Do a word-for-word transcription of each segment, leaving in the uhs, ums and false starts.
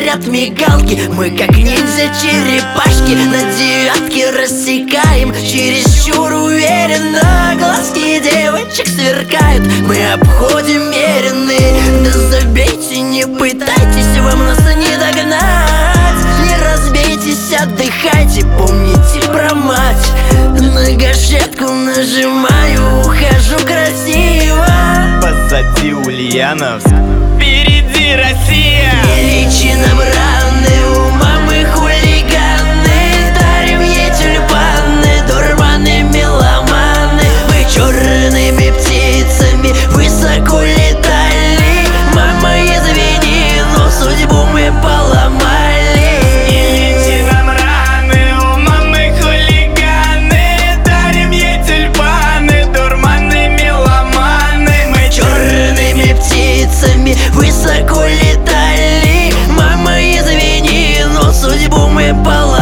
горят мигалки. Мы как ниндзя-черепашки на девятке рассекаем. Чересчур уверенно глазки девочек сверкают. Мы обходим меренные. Да забейте, не пытайтесь, вам нас не догнать. Не разбейтесь, отдыхайте, помните про мать. На гашетку нажимаю, ухожу красиво. Позади Ульяновск, впереди Россия. Величина браны, у мамы хулиганы. Дарим ей тюльпаны, дурманы, меломаны. Мы черными птицами высоко летали. Мама, извини, но судьбу мы поломали. Ильичи нам раны, у мамы хулиганы. Дарим ей тюльпаны, дурманы, меломаны. Мы Черными птицами высоко летали. Мама, извини, но судьбу мы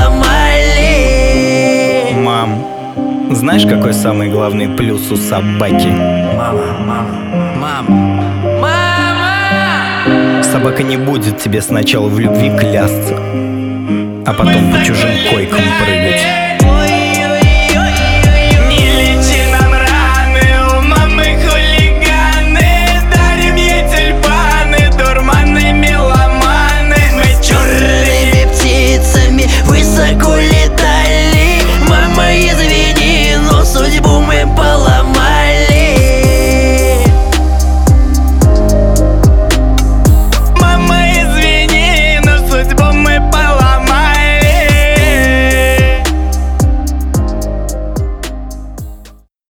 поломали. Мам, знаешь, какой самый главный плюс у собаки? Мама, мама, мама, мама. Собака не будет тебе сначала в любви клясться, а потом по чужим койкам прыгать.